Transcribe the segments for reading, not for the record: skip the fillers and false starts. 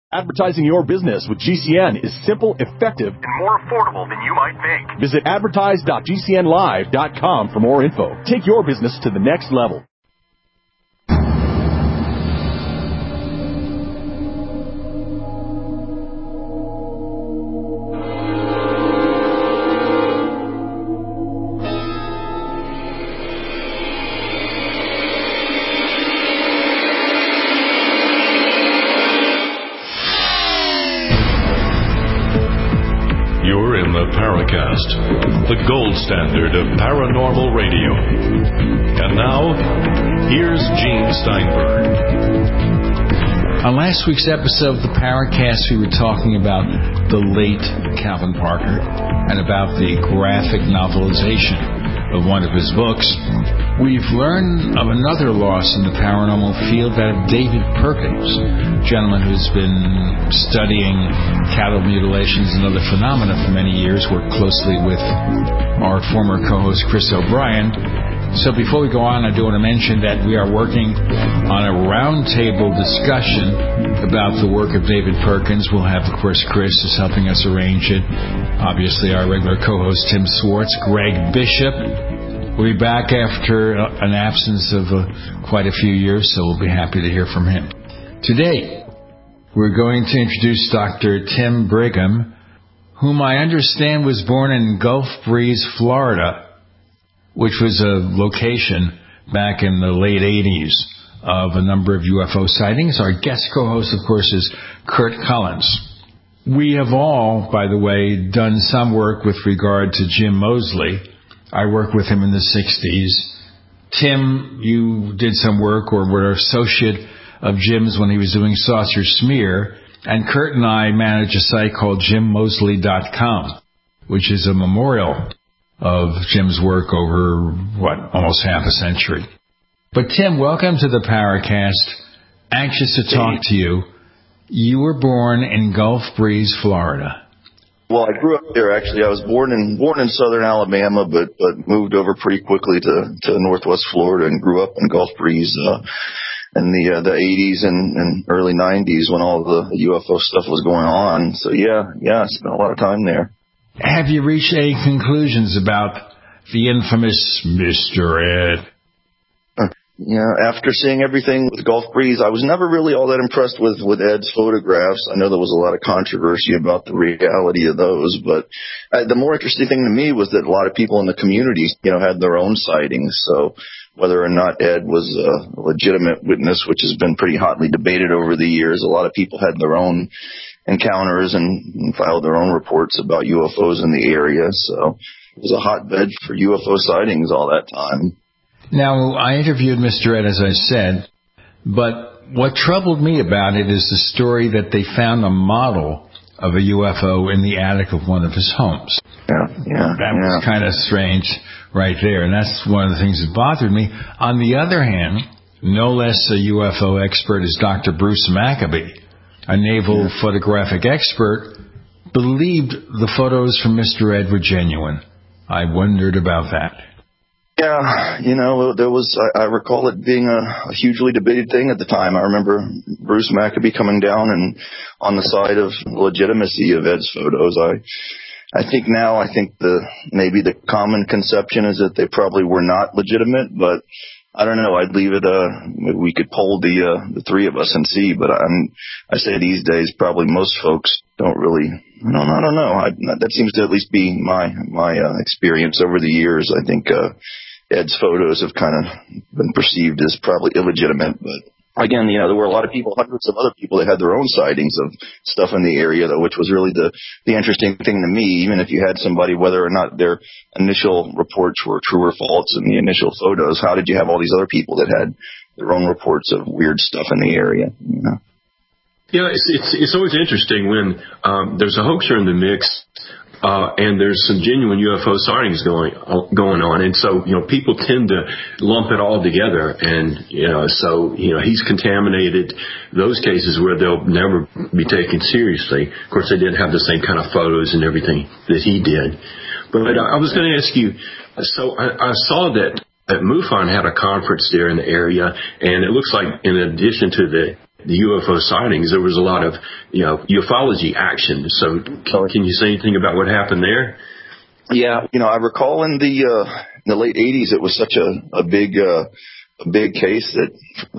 Advertising your business with GCN is simple, effective, and more affordable than you might think. Visit advertise.gcnlive.com for more info. Take your business to the next level. Paracast, the gold standard of paranormal radio. And now, here's Gene Steinberg. On last week's episode of the Paracast, we were talking about the late Calvin Parker and about the graphic novelization of one of his books. We've learned of another loss in the paranormal field, that of David Perkins, a gentleman who's been studying cattle mutilations and other phenomena for many years, worked closely with our former co-host Chris O'Brien. So before we go on, I do want to mention that we are working on a roundtable discussion about the work of David Perkins. We'll have, of course, Chris is helping us arrange it. Obviously, our regular co-host Tim Swartz, Greg Bishop. We'll be back after an absence of quite a few years, so we'll be happy to hear from him. Today, we're going to introduce Dr. Tim Brigham, whom I understand was born in Gulf Breeze, Florida, which was a location back in the late 80s of a number of UFO sightings. Our guest co-host, of course, is Kurt Collins. We have all, by the way, done some work with regard to Jim Moseley. I worked with him in the 60s. Tim, you did some work or were an associate of Jim's when he was doing Saucer Smear. And Kurt and I manage a site called JimMoseley.com, which is a memorial of Jim's work over, almost half a century. But Tim, welcome to the Paracast. Anxious to talk to you. You were born in Gulf Breeze, Florida. Well, I grew up there, actually. I was born in southern Alabama, but moved over pretty quickly to northwest Florida and grew up in Gulf Breeze in the 80s and early 90s when all the UFO stuff was going on. So, yeah, I spent a lot of time there. Have you reached any conclusions about the infamous Mr. Ed? Yeah, after seeing everything with Gulf Breeze, I was never really all that impressed with Ed's photographs. I know there was a lot of controversy about the reality of those, but the more interesting thing to me was that a lot of people in the community, had their own sightings. So whether or not Ed was a legitimate witness, which has been pretty hotly debated over the years, a lot of people had their own encounters and filed their own reports about UFOs in the area. So it was a hotbed for UFO sightings all that time. Now, I interviewed Mr. Ed, as I said, but what troubled me about it is the story that they found a model of a UFO in the attic of one of his homes. That was kind of strange right there, and that's one of the things that bothered me. On the other hand, no less a UFO expert as Dr. Bruce Maccabee, a naval photographic expert, believed the photos from Mr. Ed were genuine. I wondered about that. Yeah, there was, I recall it being a hugely debated thing at the time. I remember Bruce Maccabee coming down and on the side of legitimacy of Ed's photos. I think maybe the common conception is that they probably were not legitimate, but I don't know. I'd leave it, we could poll the three of us and see, but I say these days probably most folks don't really, I don't know. That seems to at least be my experience over the years. I think, Ed's photos have kind of been perceived as probably illegitimate, but again, there were a lot of people, hundreds of other people that had their own sightings of stuff in the area, though, which was really the interesting thing to me. Even if you had somebody, whether or not their initial reports were true or false in the initial photos, how did you have all these other people that had their own reports of weird stuff in the area? Yeah, it's always interesting when there's a hoaxer in the mix. And there's some genuine UFO sightings going on, and so people tend to lump it all together, and so he's contaminated those cases where they'll never be taken seriously. Of course, they didn't have the same kind of photos and everything that he did. But I was going to ask you. So I saw that MUFON had a conference there in the area, and it looks like in addition to the the UFO sightings, there was a lot of, ufology action. So can you say anything about what happened there? Yeah, I recall in the late 80s, it was such a big case that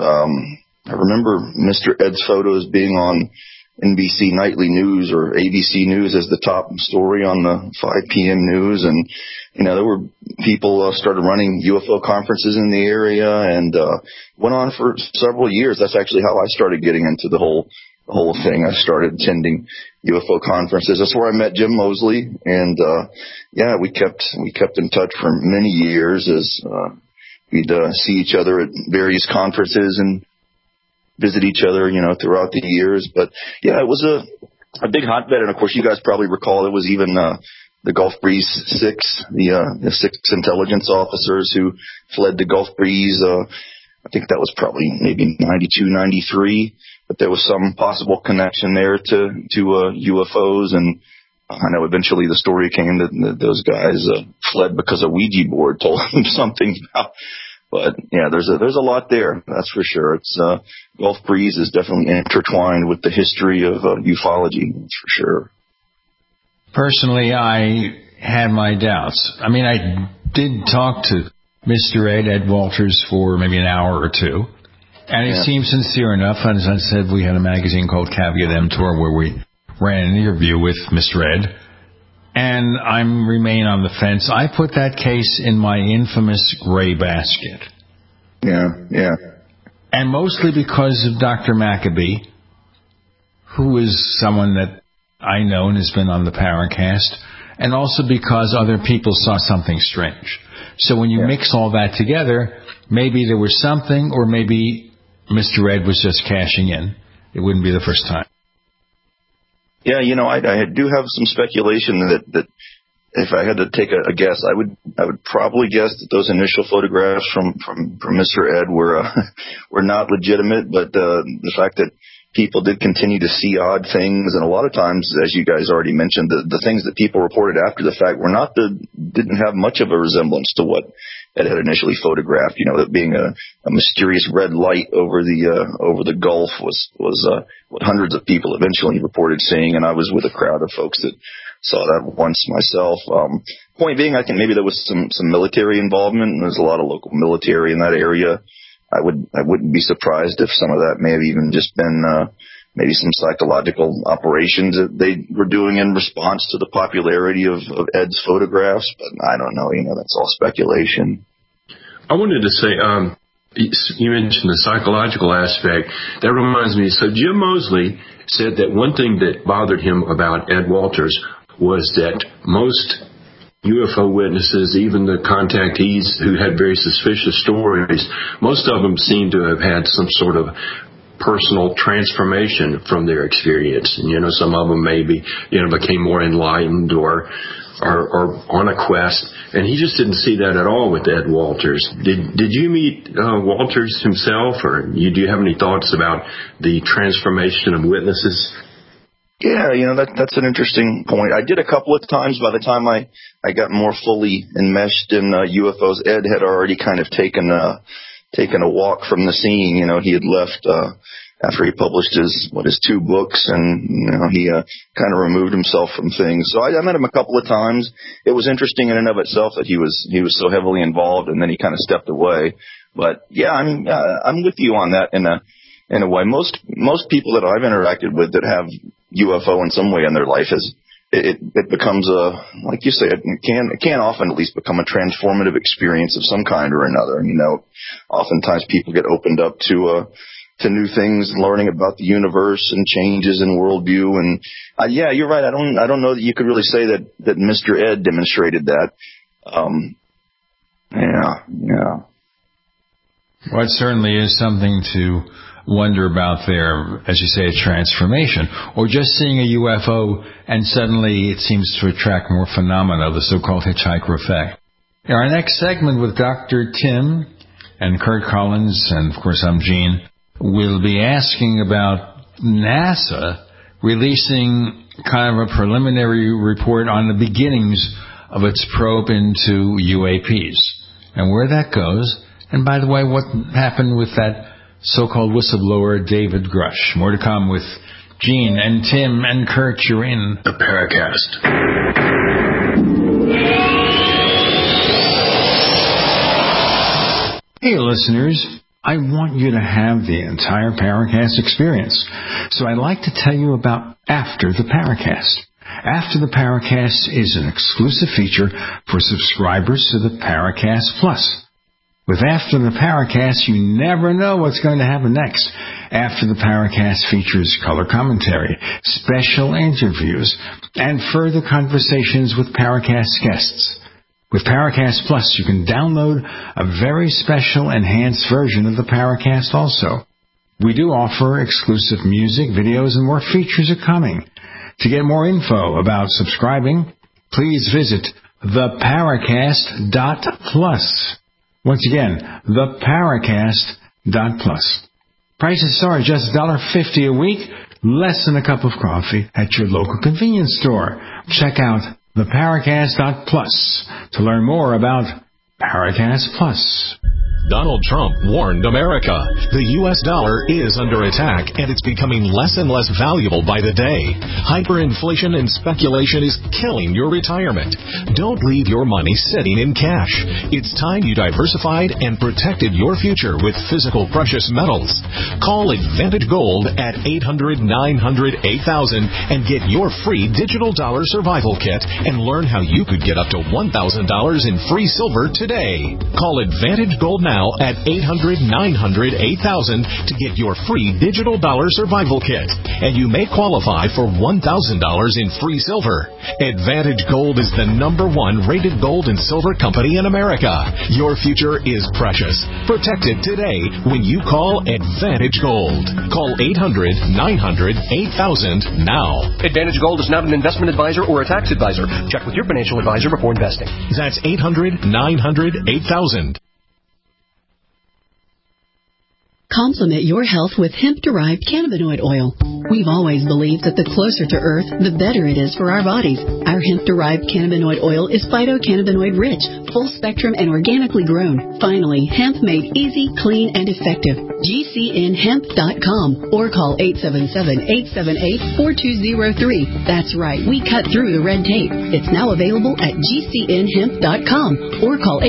I remember Mr. Ed's photos being on NBC Nightly News or ABC News as the top story on the 5 p.m. news. And, there were people started running UFO conferences in the area and went on for several years. That's actually how I started getting into the whole thing. I started attending UFO conferences. That's where I met Jim Moseley. And, we kept in touch for many years as we'd see each other at various conferences and visit each other, throughout the years. But yeah, it was a big hotbed. And of course, you guys probably recall it was even the Gulf Breeze 6, the 6 intelligence officers who fled the Gulf Breeze. I think that was probably maybe 92, 93. But there was some possible connection there to UFOs. And I know eventually the story came that those guys fled because a Ouija board told them something about. But yeah, there's a lot there. That's for sure. It's Gulf Breeze is definitely intertwined with the history of ufology. That's for sure. Personally, I had my doubts. I mean, I did talk to Mr. Ed Walters for maybe an hour or two, and he seemed sincere enough. As I said, we had a magazine called Caveat Emptor where we ran an interview with Mr. Ed. And I remain on the fence. I put that case in my infamous gray basket. Yeah. And mostly because of Dr. Maccabee, who is someone that I know and has been on the Paracast, and also because other people saw something strange. So when you mix all that together, maybe there was something, or maybe Mr. Ed was just cashing in. It wouldn't be the first time. Yeah, I do have some speculation that if I had to take a guess, I would probably guess that those initial photographs from Mr. Ed were not legitimate, but the fact that people did continue to see odd things, and a lot of times, as you guys already mentioned, the things that people reported after the fact didn't have much of a resemblance to what Ed had initially photographed. That being a mysterious red light over the Gulf was what hundreds of people eventually reported seeing, and I was with a crowd of folks that saw that once myself. Point being, I think maybe there was some military involvement, and there's a lot of local military in that area. I wouldn't be surprised if some of that may have even just been maybe some psychological operations that they were doing in response to the popularity of Ed's photographs. But I don't know. That's all speculation. I wanted to say, you mentioned the psychological aspect. That reminds me. So Jim Moseley said that one thing that bothered him about Ed Walters was that most UFO witnesses, even the contactees who had very suspicious stories, most of them seem to have had some sort of personal transformation from their experience. And, some of them maybe, became more enlightened or on a quest. And he just didn't see that at all with Ed Walters. Did you meet Walters himself, or do you have any thoughts about the transformation of witnesses? Yeah, that's an interesting point. I did a couple of times. By the time I got more fully enmeshed in UFOs, Ed had already kind of taken a walk from the scene. He had left after he published his 2 books, and he kind of removed himself from things. So I met him a couple of times. It was interesting in and of itself that he was so heavily involved, and then he kind of stepped away. But yeah, I'm with you on that in a way. Most people that I've interacted with that have UFO in some way in their life it becomes like you say, it can often at least become a transformative experience of some kind or another. Oftentimes people get opened up to new things, learning about the universe and changes in worldview. And yeah, you're right. I don't know that you could really say that Mr. Ed demonstrated that. Yeah. Well, it certainly is something to wonder about there, as you say, a transformation, or just seeing a UFO and suddenly it seems to attract more phenomena, the so-called hitchhiker effect. In our next segment with Dr. Tim and Kurt Collins, and of course I'm Gene, we'll be asking about NASA releasing kind of a preliminary report on the beginnings of its probe into UAPs and where that goes. And by the way, what happened with that so-called whistleblower David Grush. More to come with Gene and Tim and Kurt. You're in the Paracast. Hey, listeners. I want you to have the entire Paracast experience. So I'd like to tell you about After the Paracast. After the Paracast is an exclusive feature for subscribers to the Paracast Plus. With After the Paracast, you never know what's going to happen next. After the Paracast features color commentary, special interviews, and further conversations with Paracast guests. With Paracast Plus, you can download a very special enhanced version of the Paracast also. We do offer exclusive music, videos, and more features are coming. To get more info about subscribing, please visit theparacast.plus. Once again, theparacast.plus. Prices are just $1.50 a week, less than a cup of coffee at your local convenience store. Check out theparacast.plus to learn more about Paracast Plus. Donald Trump warned America. The U.S. dollar is under attack, and it's becoming less and less valuable by the day. Hyperinflation and speculation is killing your retirement. Don't leave your money sitting in cash. It's time you diversified and protected your future with physical precious metals. Call Advantage Gold at 800-900-8000 and get your free digital dollar survival kit and learn how you could get up to $1,000 in free silver today. Call Advantage Gold now at 800-900-8000 to get your free digital dollar survival kit, and you may qualify for $1,000 in free silver. Advantage Gold is the #1 rated gold and silver company in America. Your future is precious. Protect it today when you call Advantage Gold. Call 800-900-8000 now. Advantage Gold is not an investment advisor or a tax advisor. Check with your financial advisor before investing. That's 800-900-8000. Complement your health with hemp-derived cannabinoid oil. We've always believed that the closer to Earth, the better it is for our bodies. Our hemp-derived cannabinoid oil is phytocannabinoid-rich, full-spectrum, and organically grown. Finally, hemp made easy, clean, and effective. GCNhemp.com or call 877-878-4203. That's right, we cut through the red tape. It's now available at GCNhemp.com or call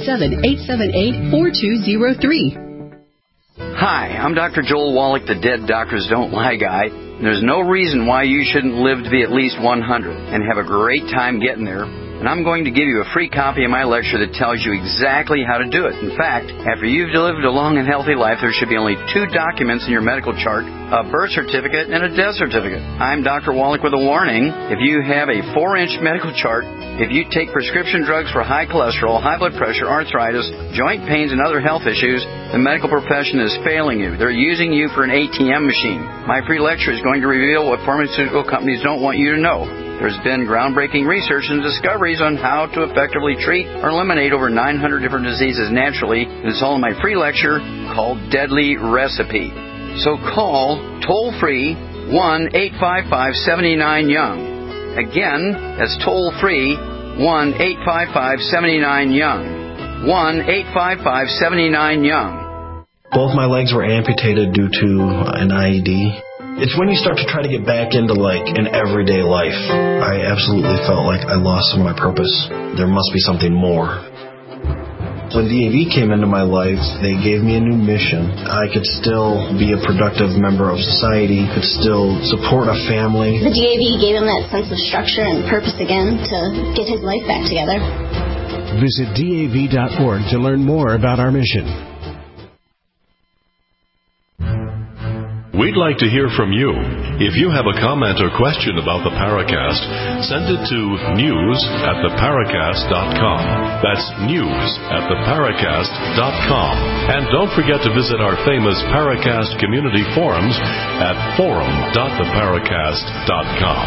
877-878-4203. Hi, I'm Dr. Joel Wallach, the Dead Doctors Don't Lie guy. There's no reason why you shouldn't live to be at least 100 and have a great time getting there. And I'm going to give you a free copy of my lecture that tells you exactly how to do it. In fact, after you've lived a long and healthy life, there should be only 2 documents in your medical chart, a birth certificate and a death certificate. I'm Dr. Wallach with a warning. If you have a 4-inch medical chart, if you take prescription drugs for high cholesterol, high blood pressure, arthritis, joint pains, and other health issues, the medical profession is failing you. They're using you for an ATM machine. My free lecture is going to reveal what pharmaceutical companies don't want you to know. There's been groundbreaking research and discoveries on how to effectively treat or eliminate over 900 different diseases naturally. It's all in my free lecture called Deadly Recipe. So call toll-free 1-855-79-YOUNG. Again, that's toll-free 1-855-79-YOUNG. 1-855-79-YOUNG. Both my legs were amputated due to an IED. It's when you start to try to get back into, an everyday life. I absolutely felt like I lost some of my purpose. There must be something more. When DAV came into my life, they gave me a new mission. I could still be a productive member of society, could still support a family. The DAV gave him that sense of structure and purpose again to get his life back together. Visit DAV.org to learn more about our mission. We'd like to hear from you. If you have a comment or question about the Paracast, send it to news@theparacast.com. That's news@theparacast.com. And don't forget to visit our famous Paracast community forums at forum.theparacast.com.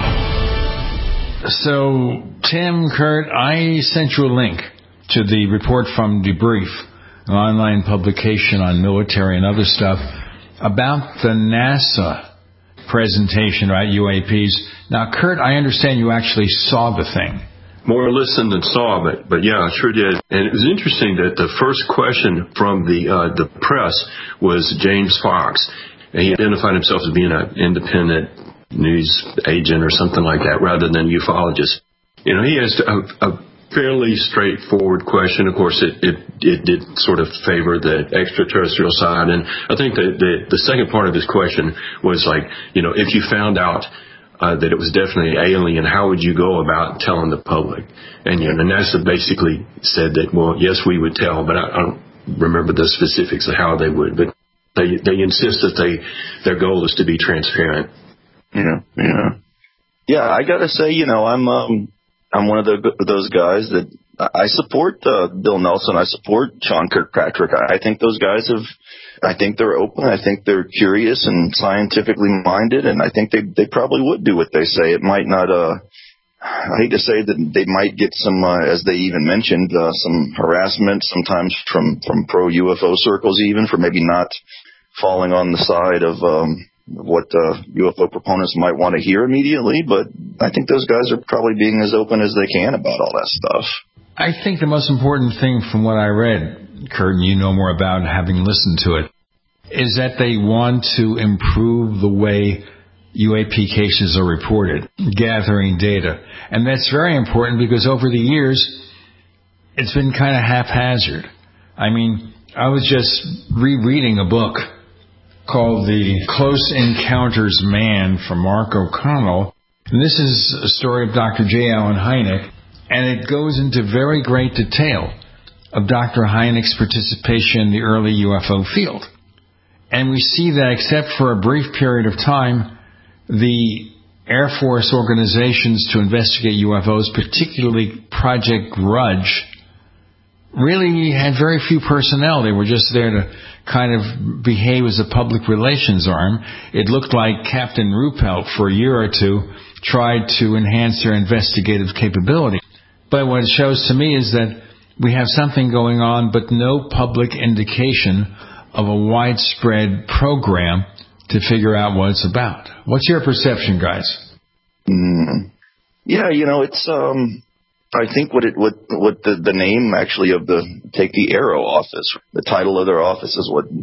So, Tim, Kurt, I sent you a link to the report from Debrief, an online publication on military and other stuff, about the NASA presentation, right, UAPs. Now, Kurt, I understand you actually saw the thing. more listened than saw, but yeah, I sure did. And it was interesting that the first question from the press was James Fox. And he identified himself as being an independent news agent or something like that rather than ufologist. You know, he has a fairly straightforward question. Of course, it did sort of favor the extraterrestrial side. And I think that the second part of his question was like, you know, if you found out that it was definitely alien, how would you go about telling the public? And, you know, and NASA basically said that, well, yes, we would tell, but I don't remember the specifics of how they would. But they insist that their goal is to be transparent. Yeah. I gotta say, you know, I'm one of those guys that I support Bill Nelson. I support Sean Kirkpatrick. I think those guys I think they're open. I think they're curious and scientifically minded, and I think they probably would do what they say. It might not. I hate to say that they might get some, as they even mentioned, some harassment sometimes from pro UFO circles, even for maybe not falling on the side of what UFO proponents might want to hear immediately. But I think those guys are probably being as open as they can about all that stuff. I think the most important thing from what I read, Kurt, and you know more about having listened to it, is that they want to improve the way UAP cases are reported, gathering data. And that's very important because over the years, it's been kind of haphazard. I mean, I was just rereading a book called The Close Encounters Man from Mark O'Connell. And this is a story of Dr. J. Allen Hynek, and it goes into very great detail of Dr. Hynek's participation in the early UFO field. And we see that except for a brief period of time, the Air Force organizations to investigate UFOs, particularly Project Grudge, really had very few personnel. They were just there to kind of behave as a public relations arm. It looked like Captain Ruppelt for a year or two tried to enhance their investigative capability. But what it shows to me is that we have something going on, but no public indication of a widespread program to figure out what it's about. What's your perception, guys? Yeah, you know, it's I think what the name actually of take the Arrow office. The title of their office is what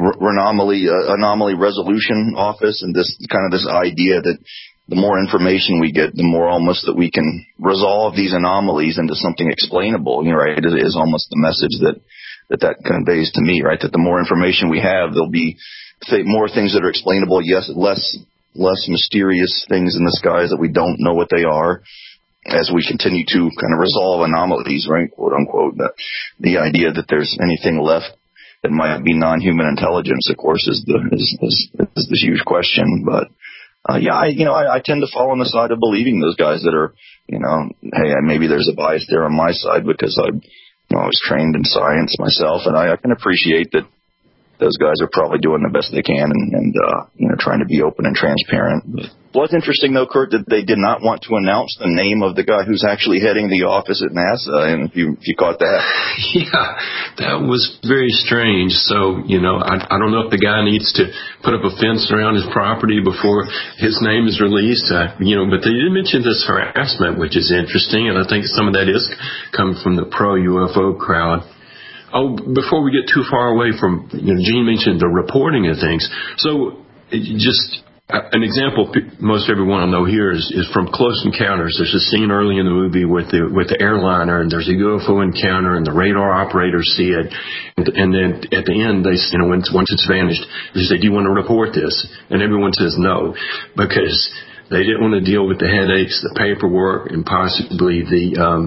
anomaly resolution office, and this idea that the more information we get, the more almost that we can resolve these anomalies into something explainable. You know, right? It is almost the message that conveys to me, right? That the more information we have, there'll be more things that are explainable. Yes, less mysterious things in the skies that we don't know what they are, as we continue to kind of resolve anomalies, right? Quote unquote. The idea that there's anything left that might be non-human intelligence, of course, is the huge question. But yeah, I tend to fall on the side of believing those guys that are, you know, hey, maybe there's a bias there on my side because I was trained in science myself, and I can appreciate that those guys are probably doing the best they can and trying to be open and transparent. But it was interesting, though, Kurt, that they did not want to announce the name of the guy who's actually heading the office at NASA, and if you caught that. Yeah, that was very strange. So, I don't know if the guy needs to put up a fence around his property before his name is released, but they did mention this harassment, which is interesting, and I think some of that is coming from the pro-UFO crowd. Oh, before we get too far away from, Gene mentioned the reporting of things. So just an example most everyone will know here is from Close Encounters. There's a scene early in the movie with the airliner, and there's a UFO encounter, and the radar operators see it. And then at the end, they, once it's vanished, they say, "Do you want to report this?" And everyone says no, because they didn't want to deal with the headaches, the paperwork, and possibly the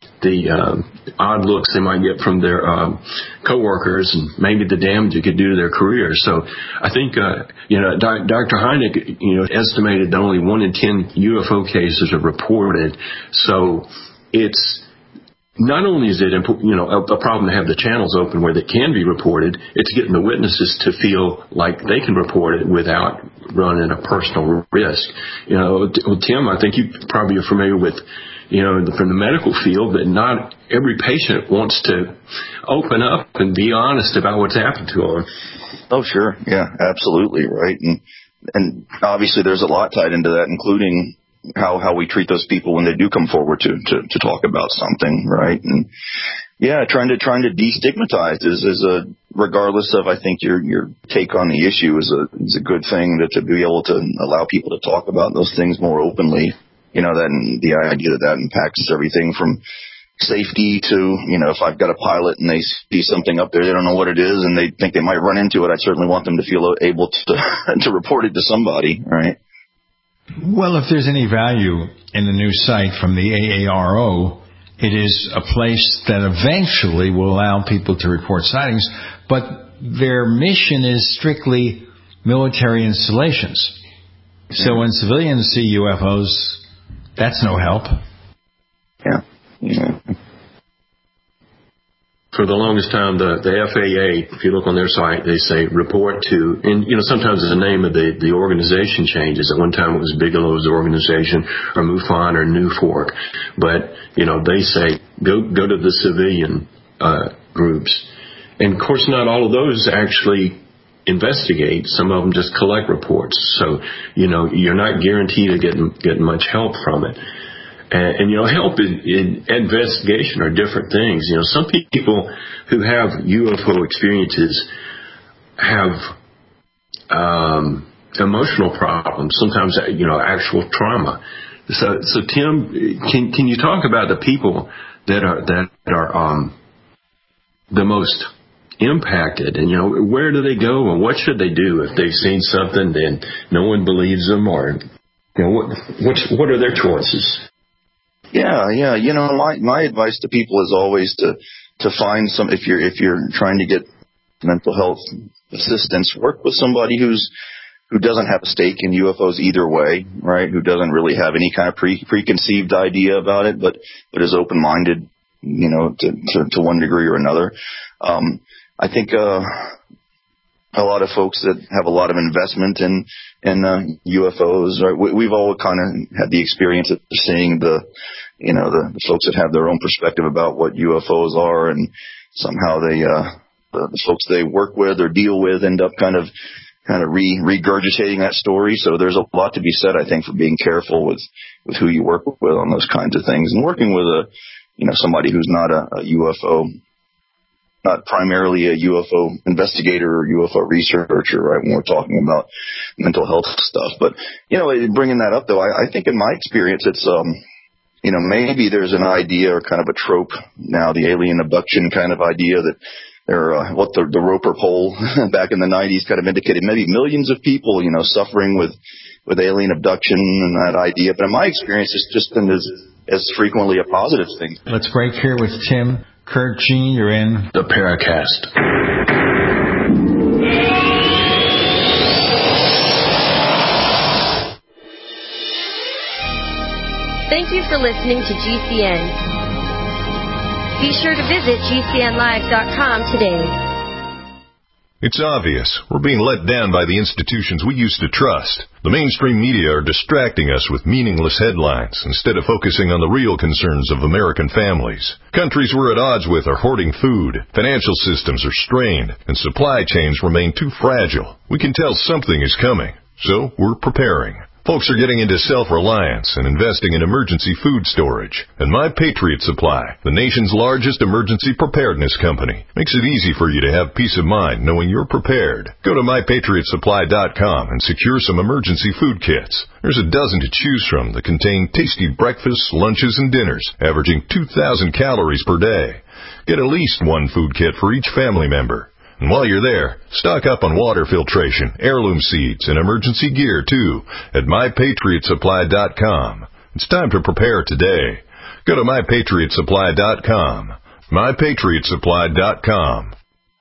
odd looks they might get from their coworkers, and maybe the damage it could do to their career. So I think, Dr. Hynek, estimated that only 1 in 10 UFO cases are reported. So it's not only is it, a problem to have the channels open where they can be reported, it's getting the witnesses to feel like they can report it without running a personal risk. Tim, I think you probably are familiar with, from the medical field, that not every patient wants to open up and be honest about what's happened to them. Oh, sure. Yeah, absolutely. Right. And obviously there's a lot tied into that, including how we treat those people when they do come forward to talk about something, right? And yeah, trying to destigmatize is a, regardless of, I think your take on the issue is a good thing to be able to allow people to talk about those things more openly. You know, that the idea that impacts everything from safety to, you know, if I've got a pilot and they see something up there, they don't know what it is and they think they might run into it, I certainly want them to feel able to report it to somebody, right? Well, if there's any value in the new site from the AARO, it is a place that eventually will allow people to report sightings, but their mission is strictly military installations. So when civilians see UFOs, that's no help. Yeah. For the longest time, the FAA, if you look on their site, they say report to, and you know, sometimes the name of the organization changes. At one time it was Bigelow's organization or MUFON or NUFORC, but you know, they say go to the civilian groups, and of course not all of those actually investigate. Some of them just collect reports, so you know, you're not guaranteed to get much help from it. And, you know, help in investigation are different things. You know, some people who have UFO experiences have emotional problems, sometimes, you know, actual trauma. So Tim, can you talk about the people that are the most impacted, and, you know, where do they go and what should they do if they've seen something then no one believes them, or, you know, what are their choices? Yeah. You know, my advice to people is always to find some, if you're trying to get mental health assistance, work with somebody who doesn't have a stake in UFOs either way, right? Who doesn't really have any kind of preconceived idea about it, but is open-minded, you know, to one degree or another. I think a lot of folks that have a lot of investment in UFOs, right? We've all kind of had the experience of seeing the folks that have their own perspective about what UFOs are, and somehow the folks they work with or deal with end up kind of regurgitating that story. So there's a lot to be said, I think, for being careful with who you work with on those kinds of things, and working with somebody who's not a UFO, not primarily a UFO investigator or UFO researcher, right, when we're talking about mental health stuff. But, you know, bringing that up, though, I think in my experience, it's, you know, maybe there's an idea or kind of a trope now, the alien abduction kind of idea that what the Roper poll back in the 90s kind of indicated, maybe millions of people, you know, suffering with alien abduction and that idea. But in my experience, it's just been as frequently a positive thing. Let's break here with Tim. Kurt, Gene, you're in the Paracast. Thank you for listening to GCN. Be sure to visit GCNlive.com today. It's obvious. We're being let down by the institutions we used to trust. The mainstream media are distracting us with meaningless headlines instead of focusing on the real concerns of American families. Countries we're at odds with are hoarding food, financial systems are strained, and supply chains remain too fragile. We can tell something is coming, so we're preparing. Folks are getting into self-reliance and investing in emergency food storage. And My Patriot Supply, the nation's largest emergency preparedness company, makes it easy for you to have peace of mind knowing you're prepared. Go to MyPatriotSupply.com and secure some emergency food kits. There's a dozen to choose from that contain tasty breakfasts, lunches, and dinners, averaging 2,000 calories per day. Get at least one food kit for each family member. And while you're there, stock up on water filtration, heirloom seeds, and emergency gear, too, at MyPatriotSupply.com. It's time to prepare today. Go to MyPatriotSupply.com. MyPatriotSupply.com.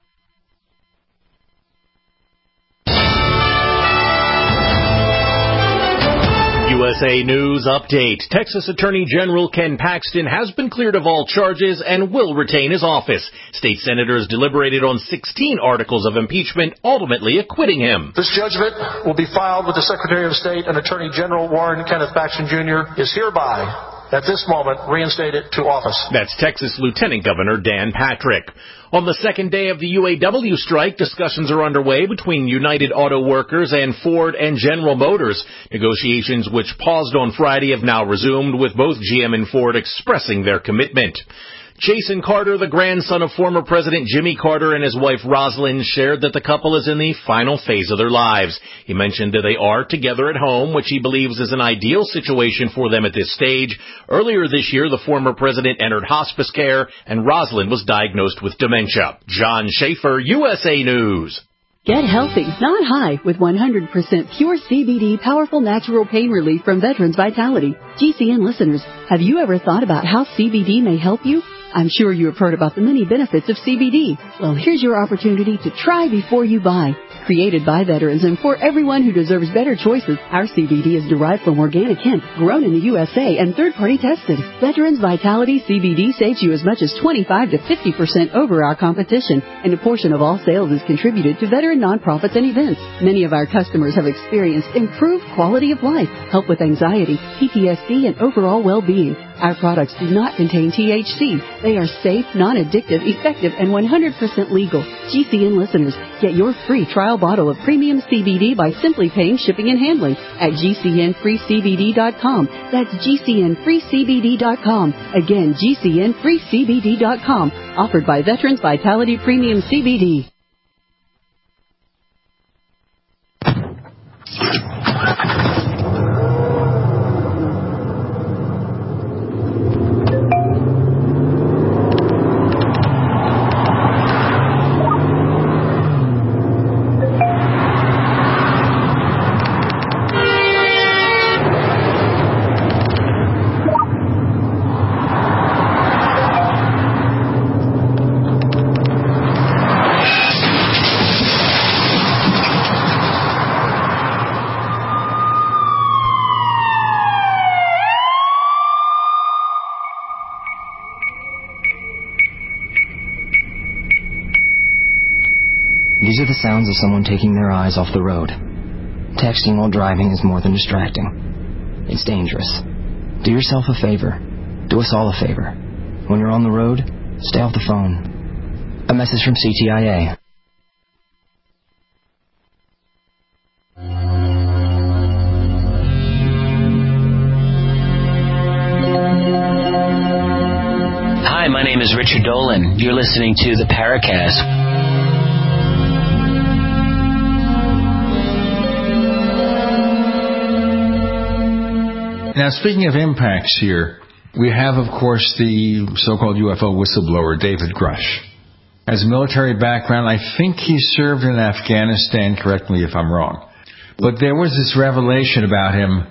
USA News Update. Texas Attorney General Ken Paxton has been cleared of all charges and will retain his office. State senators deliberated on 16 articles of impeachment, ultimately acquitting him. This judgment will be filed with the Secretary of State, and Attorney General Warren Kenneth Paxton Jr. is hereby at this moment, reinstate it to office. That's Texas Lieutenant Governor Dan Patrick. On the second day of the UAW strike, discussions are underway between United Auto Workers and Ford and General Motors. Negotiations which paused on Friday have now resumed, with both GM and Ford expressing their commitment. Jason Carter, the grandson of former President Jimmy Carter, and his wife Rosalind shared that the couple is in the final phase of their lives. He mentioned that they are together at home, which he believes is an ideal situation for them at this stage. Earlier this year, the former president entered hospice care, and Rosalind was diagnosed with dementia. John Schaefer, USA News. Get healthy, not high, with 100% pure CBD powerful natural pain relief from Veterans Vitality. GCN listeners, have you ever thought about how CBD may help you? I'm sure you have heard about the many benefits of CBD. Well, here's your opportunity to try before you buy. Created by veterans and for everyone who deserves better choices, our CBD is derived from organic hemp, grown in the USA and third-party tested. Veterans Vitality CBD saves you as much as 25 to 50% over our competition, and a portion of all sales is contributed to veteran nonprofits and events. Many of our customers have experienced improved quality of life, help with anxiety, PTSD, and overall well-being. Our products do not contain THC. They are safe, non-addictive, effective, and 100% legal. GCN listeners, get your free trial bottle of premium CBD by simply paying shipping and handling at GCNFreeCBD.com. That's GCNFreeCBD.com. Again, GCNFreeCBD.com. Offered by Veterans Vitality Premium CBD. These are the sounds of someone taking their eyes off the road. Texting while driving is more than distracting. It's dangerous. Do yourself a favor. Do us all a favor. When you're on the road, stay off the phone. A message from CTIA. Hi, my name is Richard Dolan. You're listening to the Paracast. Now, speaking of impacts here, we have, of course, the so-called UFO whistleblower, David Grush. As a military background, I think he served in Afghanistan, correct me if I'm wrong. But there was this revelation about him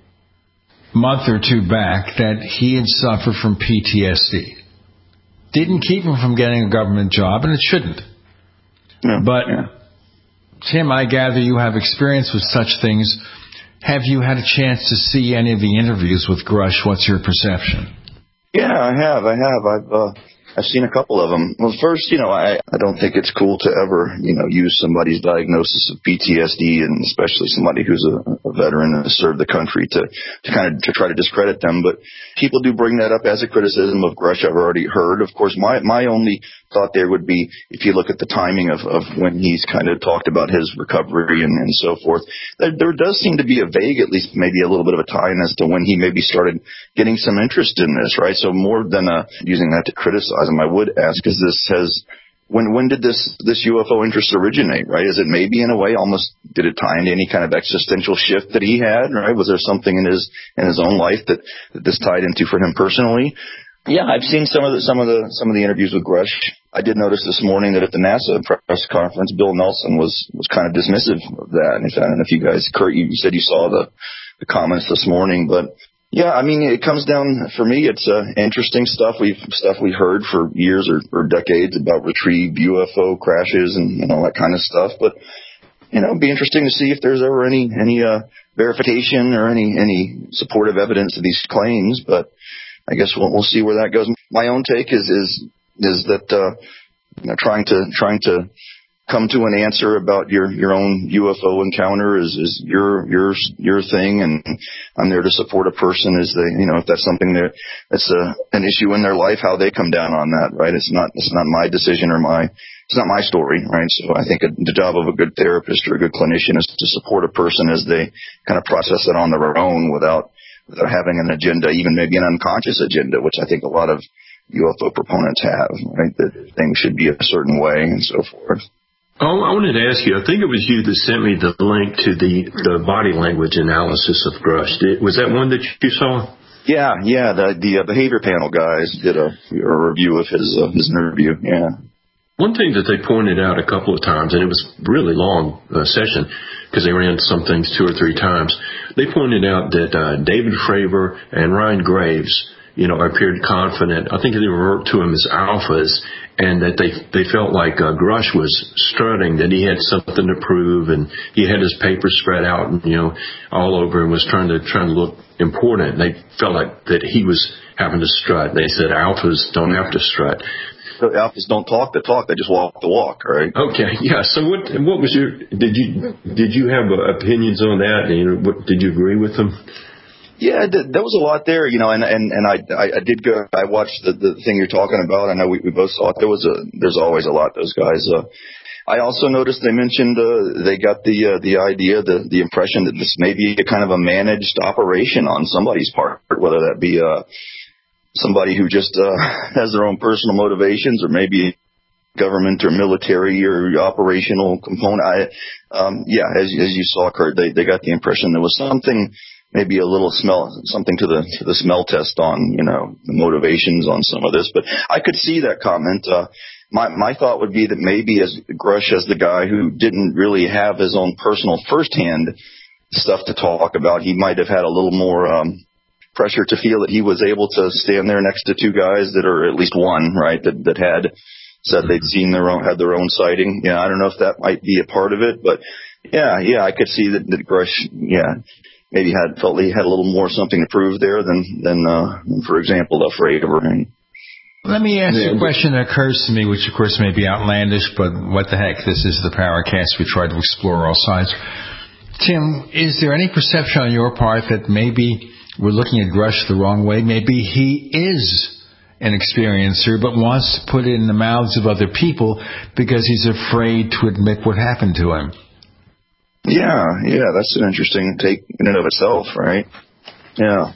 a month or two back that he had suffered from PTSD. Didn't keep him from getting a government job, and it shouldn't. No, but, Tim, I gather you have experience with such things. Have you had a chance to see any of the interviews with Grush? What's your perception? Yeah, I have. I've seen a couple of them. Well, first, I don't think it's cool to ever, use somebody's diagnosis of PTSD, and especially somebody who's a veteran and has served the country to try to discredit them. But people do bring that up as a criticism of Grush. I've already heard. Of course, my only thought there would be, if you look at the timing of when he's kind of talked about his recovery and so forth, there does seem to be a vague, at least maybe a little bit of a tie-in as to when he maybe started getting some interest in this, right? So more than using that to criticize him, I would ask, when did this UFO interest originate, right? Is it maybe in a way almost, did it tie into any kind of existential shift that he had, right? Was there something in his own life that this tied into for him personally? Yeah, I've seen some of the interviews with Grush. I did notice this morning that at the NASA press conference, Bill Nelson was kind of dismissive of that. And I don't know if you guys, Kurt, you said you saw the comments this morning, but yeah, I mean, it comes down, for me, it's interesting stuff. We heard for years or decades about retrieved UFO crashes and all that kind of stuff. But it'd be interesting to see if there's ever any verification or any supportive evidence of these claims. But I guess we'll see where that goes. My own take is that trying to come to an answer about your own UFO encounter is your thing, and I'm there to support a person as they, if that's something that's an issue in their life, how they come down on that, right? It's not my decision it's not my story, right? So I think the job of a good therapist or a good clinician is to support a person as they kind of process it on their own without having an agenda, even maybe an unconscious agenda, which I think a lot of UFO proponents have, right? That things should be a certain way and so forth. Oh, I wanted to ask you, I think it was you that sent me the link to the body language analysis of Grusch. Was that one that you saw? Yeah. The behavior panel guys did a review of his interview. Yeah. One thing that they pointed out a couple of times, and it was a really long session because they ran some things 2 or 3 times. They pointed out that David Fravor and Ryan Graves, appeared confident. I think they referred to him as alphas, and that they felt like Grusch was strutting, that he had something to prove, and he had his papers spread out and all over, and was trying to look important. They felt like that he was having to strut. They said alphas don't have to strut. The alphas don't talk the talk; they just walk the walk, right? Okay, yeah. So what was your? Did you have opinions on that? Did you agree with them? Yeah, there was a lot there, and I did go. I watched the thing you're talking about. I know we both saw it. There's always a lot. Those guys. I also noticed they mentioned they got the idea, the impression that this may be a kind of a managed operation on somebody's part, whether that be somebody who just has their own personal motivations, or maybe government or military or operational component. As you saw, Kurt, they got the impression there was something, maybe a little something to the smell test on, the motivations on some of this. But I could see that comment. My thought would be that maybe as Grusch, as the guy who didn't really have his own personal firsthand stuff to talk about, he might have had a little more pressure to feel that he was able to stand there next to 2 guys that are, at least one, right, that had said they'd seen had their own sighting. I don't know if that might be a part of it, but I could see that Grusch, maybe felt he had a little more something to prove there than for example, Fravor. Let me ask you a question that occurs to me, which of course may be outlandish, but what the heck? This is the Paracast. We try to explore all sides. Tim, is there any perception on your part that maybe we're looking at Grusch the wrong way? Maybe he is an experiencer, but wants to put it in the mouths of other people because he's afraid to admit what happened to him. Yeah, that's an interesting take in and of itself, right? Yeah.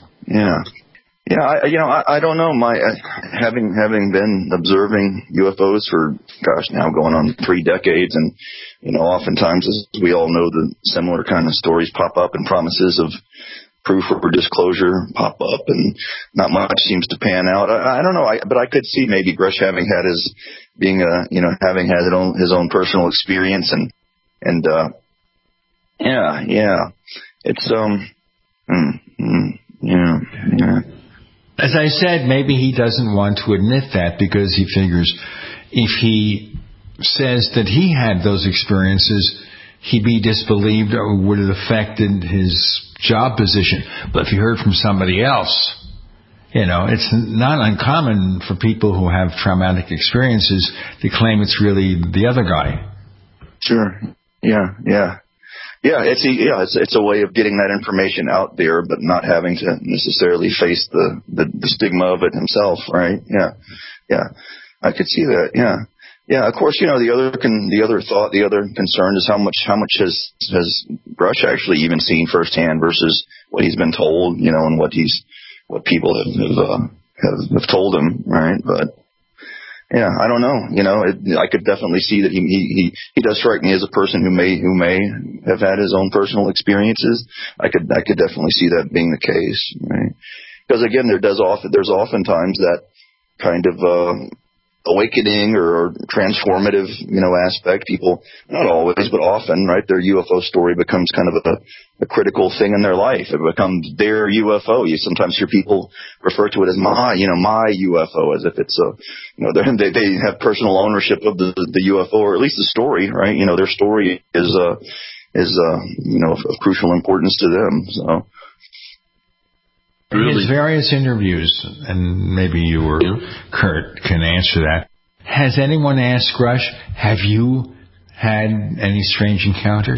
I don't know. Having been observing UFOs for now going on 3 decades, and oftentimes, as we all know, the similar kind of stories pop up and promises of proof or disclosure pop up, and not much seems to pan out. I don't know, but I could see maybe Grusch having had having had his own personal experience, and it's As I said, maybe he doesn't want to admit that because he figures if he says that he had those experiences, he'd be disbelieved or would have affected his job position. But if he heard from somebody else, it's not uncommon for people who have traumatic experiences to claim it's really the other guy. Sure. Yeah. It's a way of getting that information out there, but not having to necessarily face the stigma of it himself, right? Yeah. I could see that. Yeah. Of course, the other concern is how much has Grusch actually even seen firsthand versus what he's been told, and what people have told him, right? But yeah, I don't know. I could definitely see that he does strike me as a person who may have had his own personal experiences. I could definitely see that being the case, right? Because again, there's oftentimes that kind of awakening or transformative, aspect. People, not always, but often, right, their UFO story becomes kind of a critical thing in their life. It becomes their UFO. You sometimes hear people refer to it as my UFO, as if it's they have personal ownership of the UFO, or at least the story, right? Their story is of crucial importance to them. So. In his various interviews, and maybe you or Kurt can answer that, has anyone asked Grusch, have you had any strange encounters?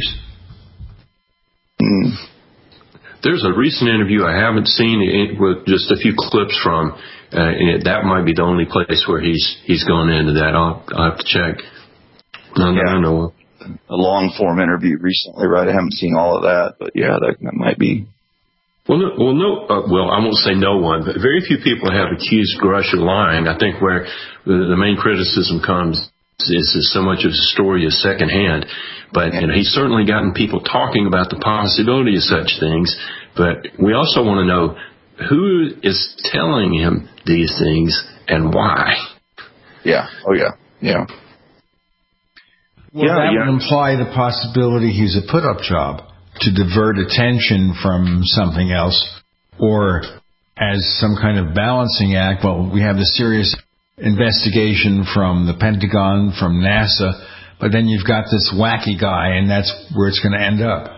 There's a recent interview I haven't seen with just a few clips from. That might be the only place where he's gone into that. I'll have to check. I know a long form interview recently, right? I haven't seen all of that, but yeah, that might be. Well, I won't say no one, but very few people have accused Grush of lying. I think where the main criticism comes is so much of the story is secondhand. But he's certainly gotten people talking about the possibility of such things. But we also want to know who is telling him these things and why. Yeah. Oh, yeah. Yeah. Well, that would imply the possibility he's a put-up job to divert attention from something else, or as some kind of balancing act. Well, we have the serious investigation from the Pentagon, from NASA, but then you've got this wacky guy, and that's where it's going to end up.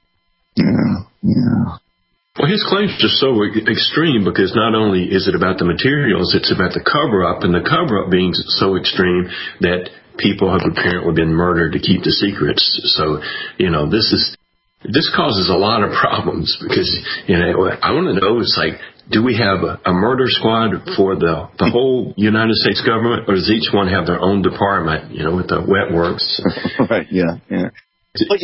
Yeah. Well, his claims are so extreme because not only is it about the materials, it's about the cover-up, and the cover-up being so extreme that people have apparently been murdered to keep the secrets. So, this causes a lot of problems because, I want to know, it's like, do we have a murder squad for the whole United States government, or does each one have their own department, with the wet works? Right, yeah. But,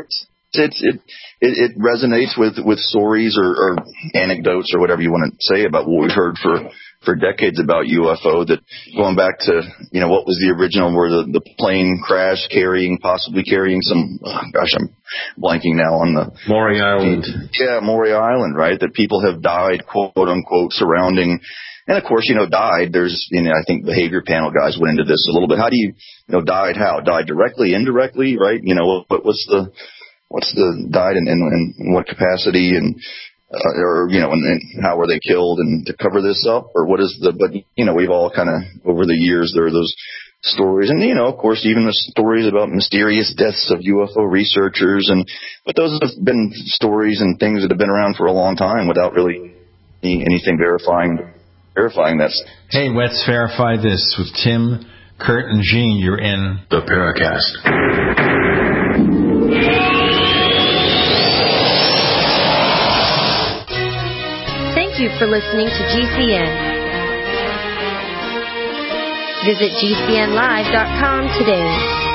it resonates with stories or anecdotes or whatever you want to say about what we've heard for decades about UFO, that going back to, what was the original where the plane crashed possibly carrying some, I'm blanking now on the Maury Island. Yeah, Maury Island, right? That people have died, quote unquote, surrounding. And of course, died. There's, I think behavior panel guys went into this a little bit. How do you, died how? Died directly, indirectly, right? What's the died in what capacity and how were they killed, and to cover this up, or what is but we've all kind of over the years there are those stories, and of course even the stories about mysterious deaths of UFO researchers, but those have been stories and things that have been around for a long time without really anything verifying that. Hey, let's verify this with Tim, Kurt, and Gene. You're in the Paracast. Thank you for listening to GCN. Visit GCNlive.com today.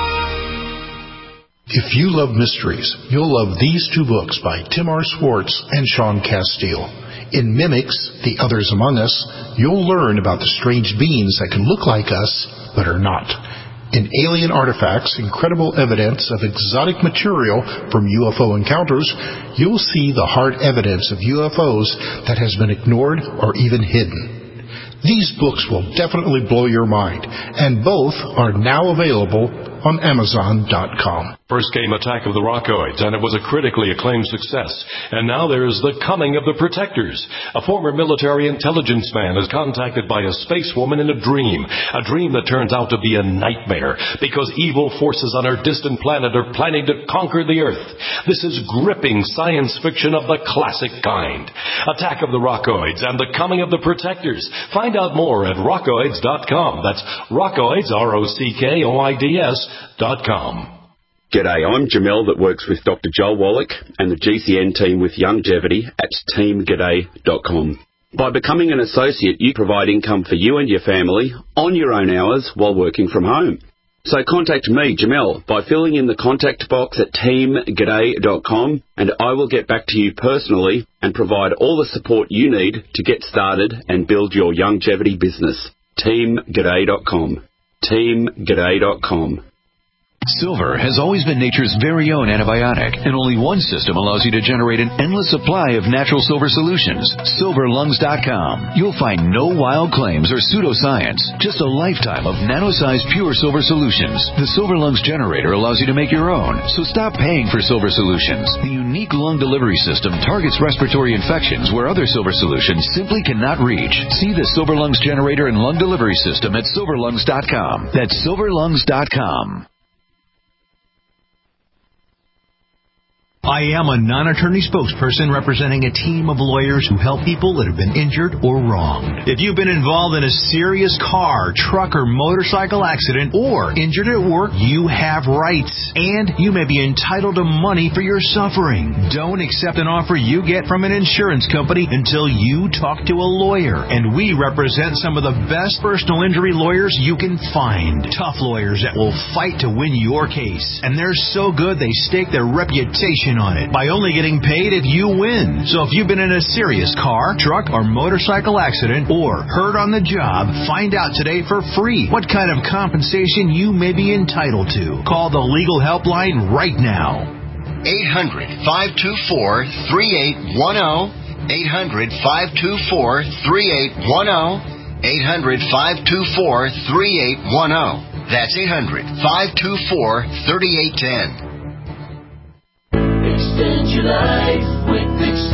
If you love mysteries, you'll love these two books by Tim R. Swartz and Sean Castile. In Mimics, The Others Among Us, you'll learn about the strange beings that can look like us, but are not. In Alien Artifacts, Incredible Evidence of Exotic Material from UFO Encounters, you'll see the hard evidence of UFOs that has been ignored or even hidden. These books will definitely blow your mind, and both are now available on Amazon.com. First came Attack of the Rockoids, and it was a critically acclaimed success. And now there's The Coming of the Protectors. A former military intelligence man is contacted by a space woman in a dream that turns out to be a nightmare because evil forces on her distant planet are planning to conquer the Earth. This is gripping science fiction of the classic kind. Attack of the Rockoids and The Coming of the Protectors. Find out more at rockoids.com. That's Rockoids, ROCKOIDS.com. G'day, I'm Jamel that works with Dr. Joel Wallach and the GCN team with Longevity at teamg'day.com. By becoming an associate, you provide income for you and your family on your own hours while working from home. So contact me, Jamel, by filling in the contact box at teamg'day.com, and I will get back to you personally and provide all the support you need to get started and build your longevity business. teamg'day.com. teamg'day.com. Silver has always been nature's very own antibiotic, and only one system allows you to generate an endless supply of natural silver solutions. SilverLungs.com. You'll find no wild claims or pseudoscience, just a lifetime of nano-sized pure silver solutions. The Silver Lungs generator allows you to make your own, so stop paying for silver solutions. The unique lung delivery system targets respiratory infections where other silver solutions simply cannot reach. See the Silver Lungs generator and lung delivery system at SilverLungs.com. That's SilverLungs.com. I am a non-attorney spokesperson representing a team of lawyers who help people that have been injured or wronged. If you've been involved in a serious car, truck, or motorcycle accident or injured at work, you have rights, and you may be entitled to money for your suffering. Don't accept an offer you get from an insurance company until you talk to a lawyer, and we represent some of the best personal injury lawyers you can find. Tough lawyers that will fight to win your case, and they're so good they stake their reputation on it by only getting paid if you win. So if you've been in a serious car, truck, or motorcycle accident or hurt on the job, find out today for free what kind of compensation you may be entitled to. Call the legal helpline right now. 800-524-3810. 800-524-3810. 800-524-3810. That's 800-524-3810. Extend your life with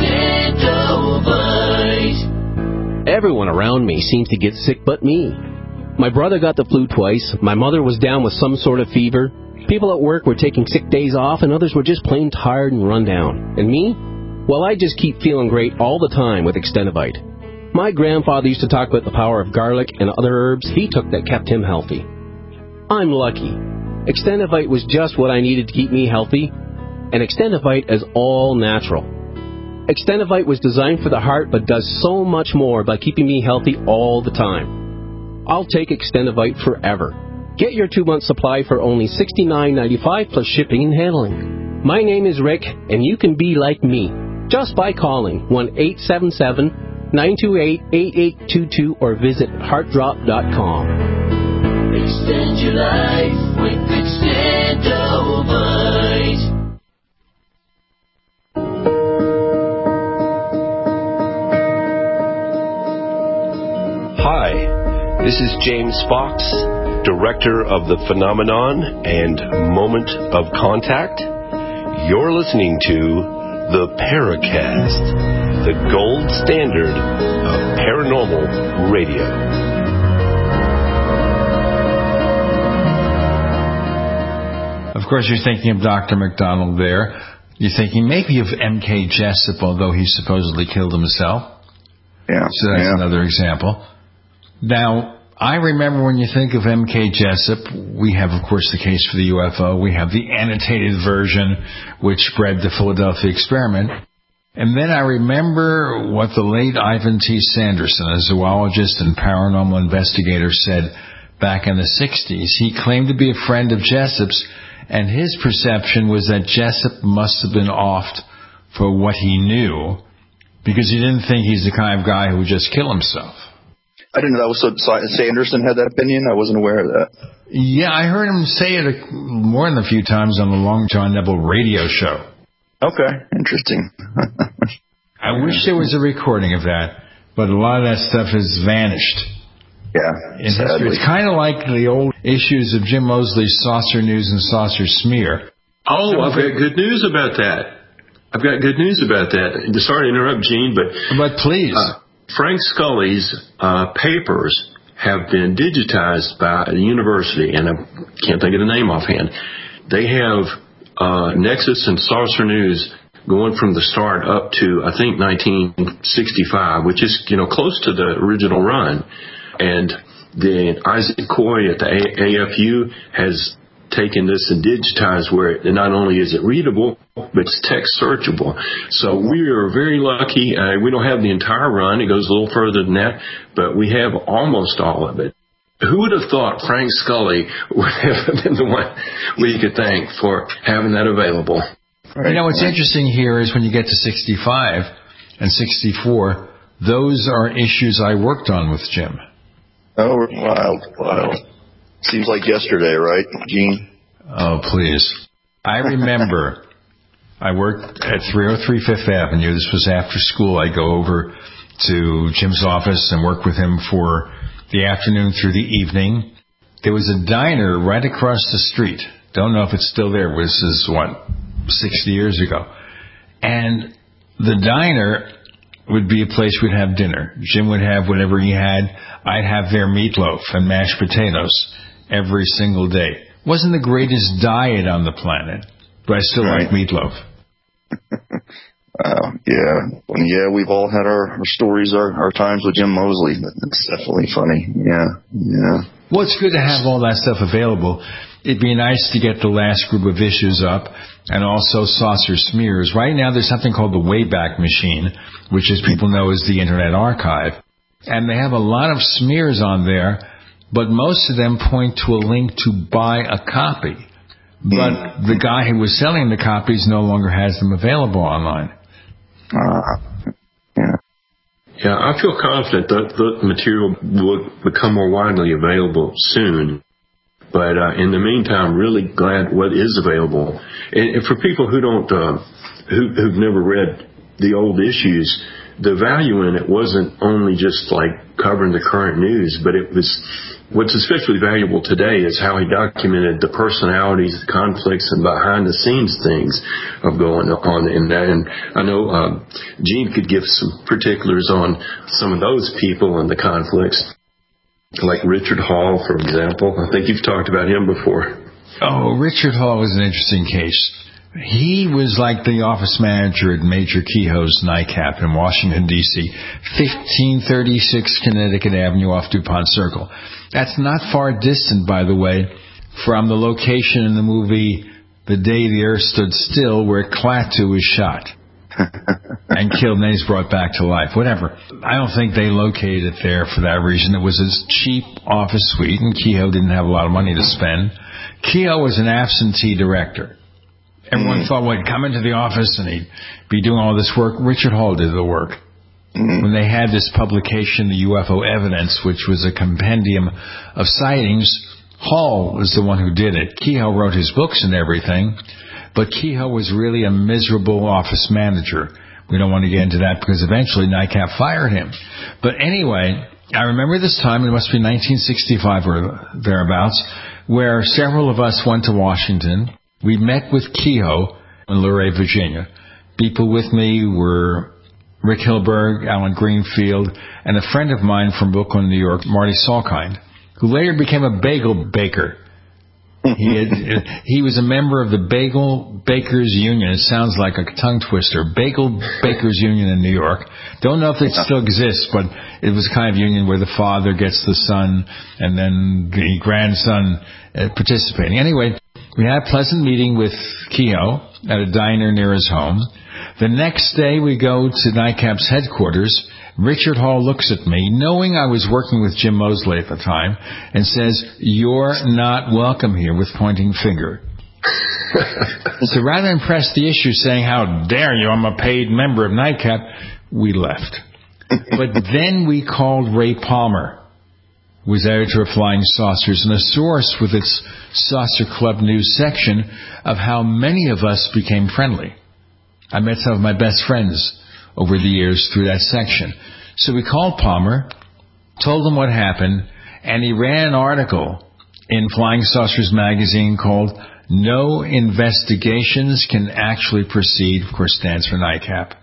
Extendovite. Everyone around me seems to get sick but me. My brother got the flu twice. My mother was down with some sort of fever. People at work were taking sick days off, and others were just plain tired and run down. And me? Well, I just keep feeling great all the time with Extendovite. My grandfather used to talk about the power of garlic and other herbs he took that kept him healthy. I'm lucky. Extendovite was just what I needed to keep me healthy. And Extendovite is all natural. Extendovite was designed for the heart but does so much more by keeping me healthy all the time. I'll take Extendovite forever. Get your 2-month supply for only $69.95 plus shipping and handling. My name is Rick, and you can be like me just by calling 1-877-928-8822 or visit heartdrop.com. Extend your life with Extendovite. Hi, this is James Fox, Director of The Phenomenon and Moment of Contact. You're listening to The Paracast, the gold standard of paranormal radio. Of course, you're thinking of Dr. McDonald there. You're thinking maybe of M.K. Jessup, although he supposedly killed himself. Yeah. So that's another example. Now, I remember when you think of M.K. Jessup, we have, of course, the case for the UFO. We have the annotated version, which bred the Philadelphia experiment. And then I remember what the late Ivan T. Sanderson, a zoologist and paranormal investigator, said back in the 60s. He claimed to be a friend of Jessup's, and his perception was that Jessup must have been offed for what he knew, because he didn't think he's the kind of guy who would just kill himself. I didn't know that was so. Sanderson had that opinion. I wasn't aware of that. Yeah, I heard him say it more than a few times on the Long John Neville radio show. Okay, interesting. I wish there was a recording of that, but a lot of that stuff has vanished. Yeah, in history. It's kind of like the old issues of Jim Mosley's Saucer News and Saucer Smear. Oh, I've got good news about that. Sorry to interrupt, Gene, but please. Frank Scully's papers have been digitized by the university, and I can't think of the name offhand. They have Nexus and Saucer News going from the start up to, I think, 1965, which is, close to the original run. And then Isaac Coy at the AFU has taken this and digitized where not only is it readable, but it's text searchable. So we are very lucky. We don't have the entire run. It goes a little further than that, but we have almost all of it. Who would have thought Frank Scully would have been the one we could thank for having that available? What's interesting here is when you get to 65 and 64, those are issues I worked on with Jim. Oh, wild. Seems like yesterday, right, Gene? Oh, please. I remember I worked at 303 Fifth Avenue. This was after school. I'd go over to Jim's office and work with him for the afternoon through the evening. There was a diner right across the street. Don't know if it's still there. This is, 60 years ago. And the diner would be a place we'd have dinner. Jim would have whatever he had. I'd have their meatloaf and mashed potatoes every single day. Wasn't the greatest diet on the planet, but I still like meatloaf. Yeah, we've all had our stories, our times with Jim Moseley. That's definitely funny. Yeah. Well, it's good to have all that stuff available. It'd be nice to get the last group of issues up and also saucer smears. Right now there's something called the Wayback Machine, which, as people know, is the Internet Archive. And they have a lot of smears on there, but most of them point to a link to buy a copy. But the guy who was selling the copies no longer has them available online. Yeah, I feel confident that the material will become more widely available soon. But in the meantime, really glad what is available. And for people who don't, who've never read the old issues, the value in it wasn't only just like covering the current news, but it was what's especially valuable today is how he documented the personalities, the conflicts, and behind the scenes things of going on in that. And I know Gene could give some particulars on some of those people and the conflicts. Like Richard Hall, for example. I think you've talked about him before. Oh, Richard Hall was an interesting case. He was like the office manager at Major Kehoe's NICAP in Washington, D.C., 1536 Connecticut Avenue off DuPont Circle. That's not far distant, by the way, from the location in the movie The Day the Earth Stood Still, where Klaatu was shot and killed, and then he's brought back to life. Whatever. I don't think they located it there for that reason. It was a cheap office suite, and Kehoe didn't have a lot of money to spend. Kehoe was an absentee director. Everyone thought, well, he'd come into the office and he'd be doing all this work. Richard Hall did the work. When they had this publication, the UFO Evidence, which was a compendium of sightings, Hall was the one who did it. Kehoe wrote his books and everything, but Kehoe was really a miserable office manager. We don't want to get into that because eventually NICAP fired him. But anyway, I remember this time, it must be 1965 or thereabouts, where several of us went to Washington. We met with Kehoe in Luray, Virginia. People with me were Rick Hilberg, Alan Greenfield, and a friend of mine from Brooklyn, New York, Marty Salkind, who later became a bagel baker. He was a member of the Bagel Bakers Union. It sounds like a tongue twister. Bagel Bakers Union in New York. Don't know if it still exists, but it was a kind of union where the father gets the son and then the grandson participating. Anyway, we had a pleasant meeting with Kehoe at a diner near his home. The next day we go to NICAP's headquarters. Richard Hall looks at me, knowing I was working with Jim Moseley at the time, and says, "You're not welcome here," with pointing finger. So rather than press the issue saying, "How dare you, I'm a paid member of NICAP," we left. But then we called Ray Palmer, who was editor of Flying Saucers and a source with its Saucer Club news section of how many of us became friendly. I met some of my best friends over the years through that section. So we called Palmer, told him what happened, and he ran an article in Flying Saucers magazine called "No Investigations Can Actually Proceed," of course stands for NICAP.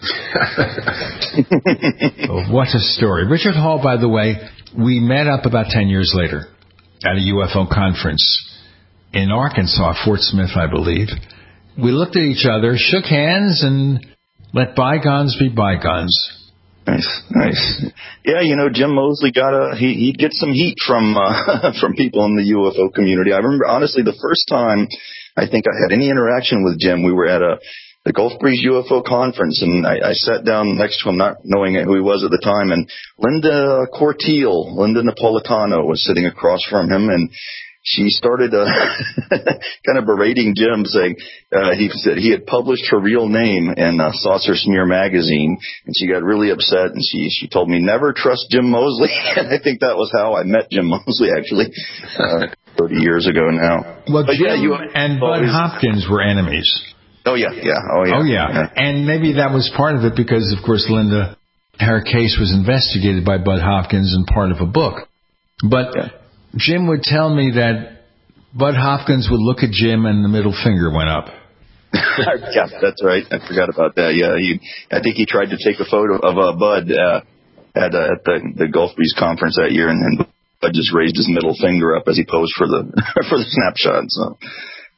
Oh, what a story. Richard Hall, by the way, we met up about 10 years later at a UFO conference in Arkansas, Fort Smith, I believe. We looked at each other, shook hands, and let bygones be bygones. Nice. Yeah, Jim Moseley he'd get some heat from people in the UFO community. I remember, honestly, the first time I think I had any interaction with Jim, we were at the Gulf Breeze UFO conference, and I sat down next to him, not knowing who he was at the time, and Linda Napolitano was sitting across from him, and she started kind of berating Jim, saying he said he had published her real name in Saucer Smear magazine, and she got really upset, and she told me never trust Jim Moseley. And I think that was how I met Jim Moseley, actually, 30 years ago now. Well, Jim and Bud Hopkins were enemies. Oh yeah. And maybe that was part of it because, of course, Linda, her case was investigated by Bud Hopkins and part of a book. But Jim would tell me that Bud Hopkins would look at Jim and the middle finger went up. Yeah, that's right. I forgot about that. Yeah, I think he tried to take a photo of Bud at the Gulf Breeze conference that year, and then Bud just raised his middle finger up as he posed for the for the snapshot. So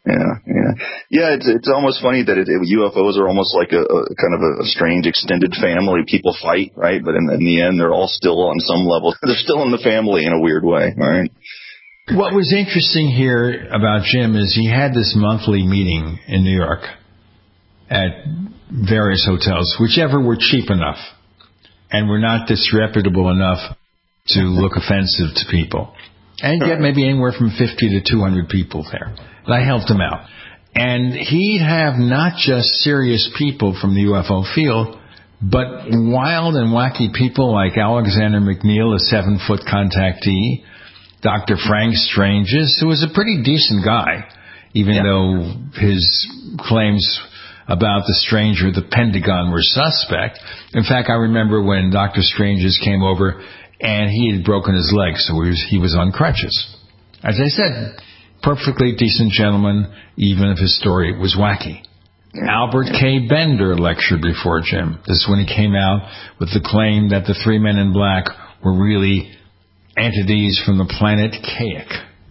Yeah. It's almost funny that UFOs are almost like a kind of a strange extended family. People fight, right? But in the end, they're all still on some level. They're still in the family in a weird way, right? What was interesting here about Jim is he had this monthly meeting in New York at various hotels, whichever were cheap enough and were not disreputable enough to look offensive to people. And get maybe anywhere from 50 to 200 people there. And I helped him out. And he'd have not just serious people from the UFO field, but wild and wacky people like Alexander McNeil, a 7-foot contactee, Dr. Frank Stranges, who was a pretty decent guy, even though his claims about the stranger at the Pentagon were suspect. In fact, I remember when Dr. Stranges came over and he had broken his leg, so he was on crutches. As I said, perfectly decent gentleman, even if his story was wacky. Albert K. Bender lectured before Jim. This is when he came out with the claim that the 3 men in black were really entities from the planet Kayak.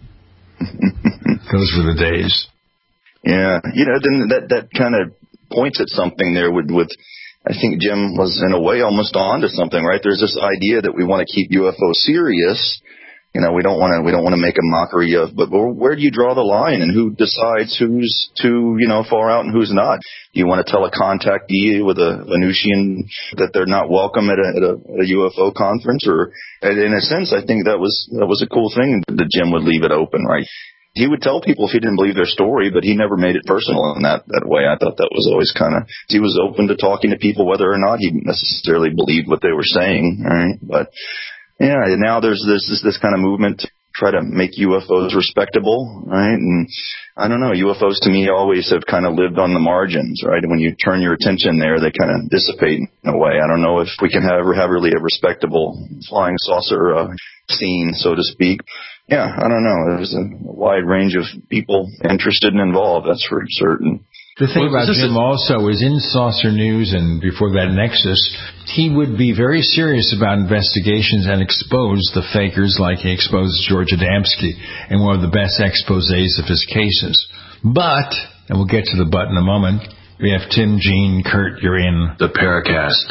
Those were the days. Yeah, then that kind of points at something there with I think Jim was in a way almost on to something, right? There's this idea that we want to keep UFO serious. We don't want to make a mockery of, but where do you draw the line, and who decides who's too, far out and who's not? Do you want to tell a contactee with a Venusian that they're not welcome at a UFO conference? Or, in a sense, I think that was a cool thing that Jim would leave it open, right? He would tell people if he didn't believe their story, but he never made it personal in that way. I thought that was always he was open to talking to people whether or not he necessarily believed what they were saying, right? But yeah, now there's this kind of movement to try to make UFOs respectable, right? And I don't know, UFOs to me always have kind of lived on the margins, right? And when you turn your attention there, they kind of dissipate in a way. I don't know if we can ever have really a respectable flying saucer scene, so to speak. Yeah, I don't know. There's a wide range of people interested and involved, that's for certain. The thing about Jim also is in Saucer News and before that Nexus, he would be very serious about investigations and expose the fakers like he exposed George Adamski in one of the best exposés of his cases. But, and we'll get to the but in a moment, we have Tim, Gene, Kurt, you're in the Paracast.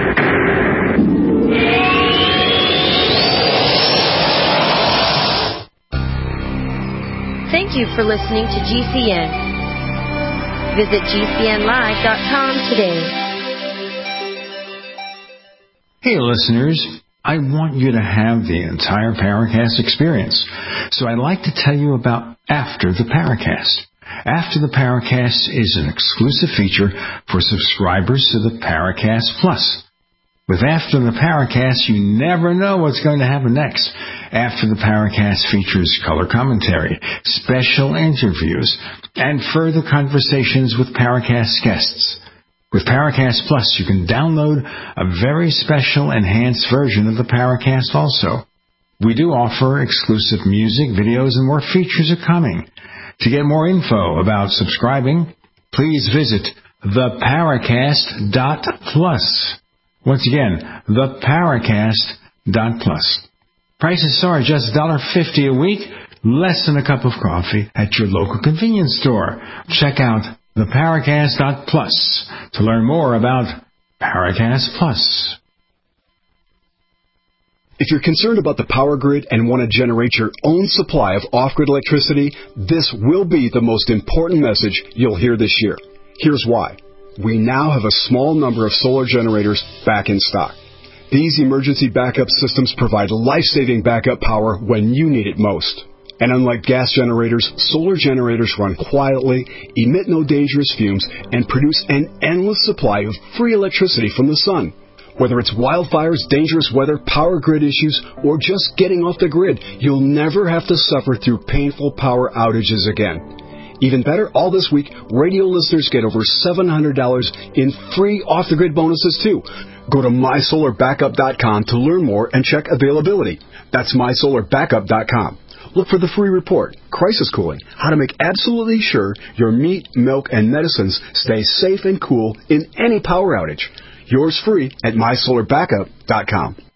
Thank you for listening to GCN. Visit GCNlive.com today. Hey, listeners. I want you to have the entire Paracast experience. So I'd like to tell you about After the Paracast. After the Paracast is an exclusive feature for subscribers to the Paracast Plus. With After the Paracast, you never know what's going to happen next. After the Paracast features color commentary, special interviews, and further conversations with Paracast guests. With Paracast Plus, you can download a very special enhanced version of the Paracast also. We do offer exclusive music, videos, and more features are coming. To get more info about subscribing, please visit theparacast.plus. Once again, theparacast.plus. Prices are just $1.50 a week, less than a cup of coffee at your local convenience store. Check out theparacast.plus to learn more about Paracast Plus. If you're concerned about the power grid and want to generate your own supply of off-grid electricity, this will be the most important message you'll hear this year. Here's why. We now have a small number of solar generators back in stock. These emergency backup systems provide life-saving backup power when you need it most. And unlike gas generators, solar generators run quietly, emit no dangerous fumes, and produce an endless supply of free electricity from the sun. Whether it's wildfires, dangerous weather, power grid issues, or just getting off the grid, you'll never have to suffer through painful power outages again. Even better, all this week, radio listeners get over $700 in free off-the-grid bonuses, too. Go to mysolarbackup.com to learn more and check availability. That's mysolarbackup.com. Look for the free report, Crisis Cooling, how to make absolutely sure your meat, milk, and medicines stay safe and cool in any power outage. Yours free at mysolarbackup.com.